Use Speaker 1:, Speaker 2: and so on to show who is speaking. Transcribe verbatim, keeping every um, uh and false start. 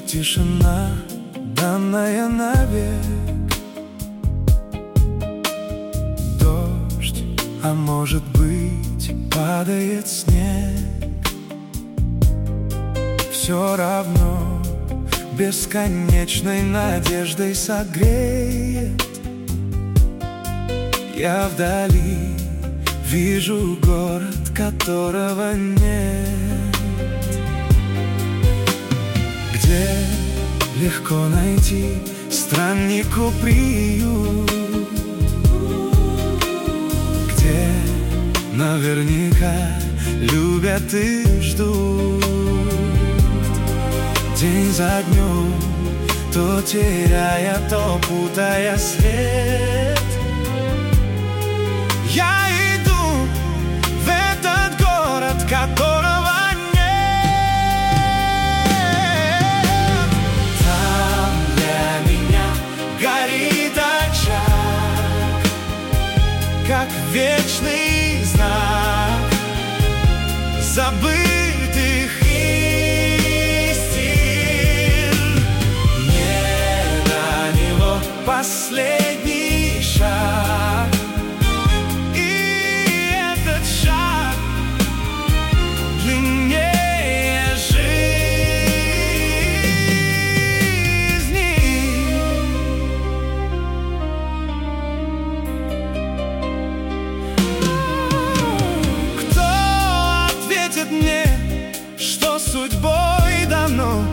Speaker 1: тишина, данная навек. Дождь, а может быть, падает снег. Все равно бесконечной надеждой согреет. Я вдали вижу город, которого нет, где легко найти страннику приют, где наверняка любят и ждут. День за днем, то теряя, то путая след, я иду в этот город, которого нет. Там для меня горит очаг, как вечный знак забытых истин. Не до него последний шаг, и этот шаг длиннее жизни. Кто ответит мне, что судьбой дано